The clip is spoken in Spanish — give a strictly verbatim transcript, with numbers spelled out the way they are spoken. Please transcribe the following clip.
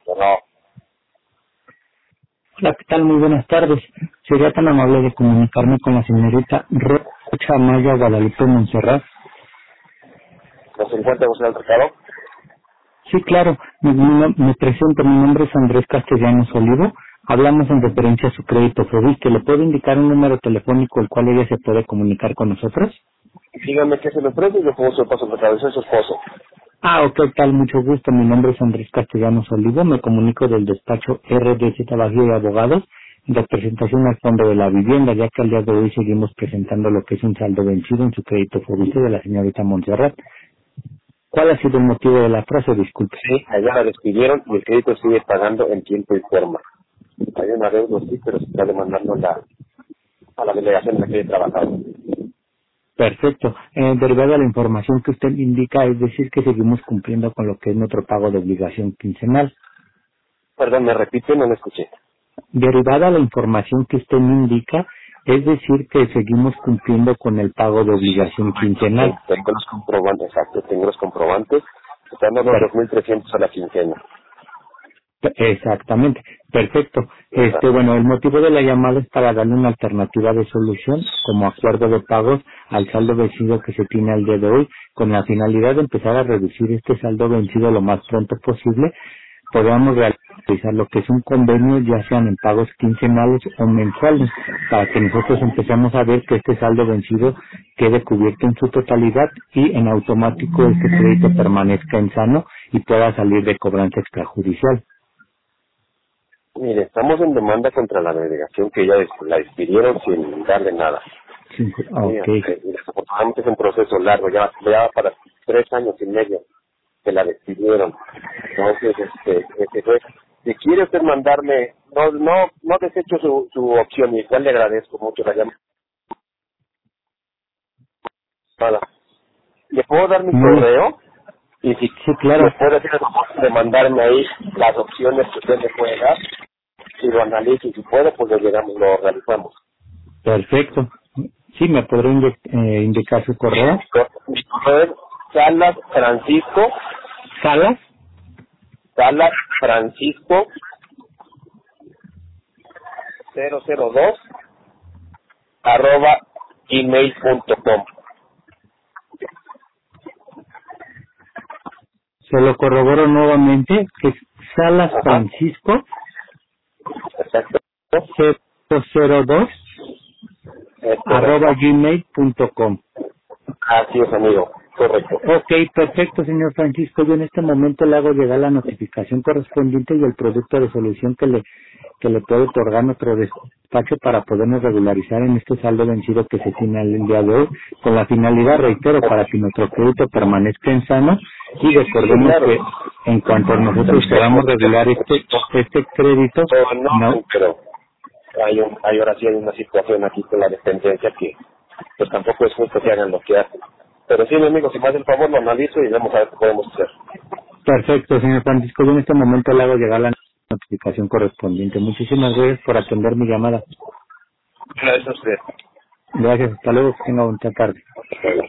No, Hola, ¿qué tal? Muy buenas tardes. Sería tan amable de comunicarme con la señorita Rocha Maya Guadalupe Montserrat. ¿no se encuentra José del Recado? Sí, claro. Me, me- me presento. Mi nombre es Andrés Castellanos Olivo. Hablamos en referencia a su crédito Fobiste. ¿Le puedo indicar un número telefónico el cual ella se puede comunicar con nosotros? Dígame qué se le ofrece y yo pongo su paso recado. Soy su esposo. Ah, ok, tal, mucho gusto. Mi nombre es Andrés Castellanos Olivo. Me comunico del despacho R D Z Bajío y Abogados en representación al Fondo de la Vivienda, ya que al día de hoy seguimos presentando lo que es un saldo vencido en su crédito Fobiste de la señorita Montserrat. ¿Cuál ha sido el motivo de la frase? Disculpe. Sí, allá la despidieron y el crédito sigue pagando en tiempo y forma. Hay un adeudo, sí, pero se está demandando la, a la delegación en la que he trabajado. Perfecto. Eh, derivada de la información que usted indica, es decir, que seguimos cumpliendo con lo que es nuestro pago de obligación quincenal. Perdón, me repite, no me escuché. Derivada de la información que usted me indica, es decir, que seguimos cumpliendo con el pago de obligación Sí, quincenal. tengo los comprobantes, exacto, tengo los comprobantes. Están dando Per- dos mil trescientos a la quincena. Exactamente. Perfecto. Este, Exacto. bueno, el motivo de la llamada es para darle una alternativa de solución como acuerdo de pagos al saldo vencido que se tiene al día de hoy, con la finalidad de empezar a reducir este saldo vencido lo más pronto posible. Podamos realizar lo que es un convenio, ya sean en pagos quincenales o mensuales, para que nosotros empecemos a ver que este saldo vencido quede cubierto en su totalidad y en automático este crédito permanezca en sano y pueda salir de cobranza extrajudicial. Mire, estamos en demanda contra la delegación que ella des- la despidieron sin darle nada. Cinco, ah, Sí, ok, eh, y desafortunadamente es un proceso largo, ya, ya va para tres años y medio que la despidieron. Entonces, este, este fue, si quiere usted mandarme, no, no, no desecho su, su opción, y igual le agradezco mucho la llamada. ¿Le puedo dar mi muy bien. correo? Y si Sí, me claro, puede hacer el favor de mandarme ahí las opciones que usted me puede dar, si lo analizo y si puede, pues lo llegamos, lo realizamos. perfecto. Sí, me podrá indi- eh, indicar su correo. Mi correo es Salas Francisco, Salas, Salas Francisco cero cero dos arroba gmail punto com. se lo corroboro nuevamente, que es Salas Ajá, Francisco exacto. cero cero dos Es arroba correcto. gmail punto com. Así es, amigo. Correcto. Ok, perfecto, señor Francisco. Yo en este momento le hago llegar la notificación correspondiente y el producto de solución que le que le puede otorgar nuestro despacho para podernos regularizar en este saldo vencido que se tiene el día de hoy, con la finalidad, reitero, para que nuestro crédito permanezca en sano. Y Sí, recordemos claro. que en cuanto nosotros podamos regular este este crédito, Todo no, no. pero hay, un, hay ahora sí hay una situación aquí con la dependencia que pues tampoco es justo que hagan lo que hacen. Pero sí, mi amigo, si me hace el favor, lo analizo y vamos a ver qué podemos hacer. Perfecto, señor Francisco. Yo en este momento le hago llegar la notificación correspondiente. Muchísimas gracias por atender mi llamada. Gracias a usted. Gracias, hasta luego, que tenga bonita tarde. Hasta luego.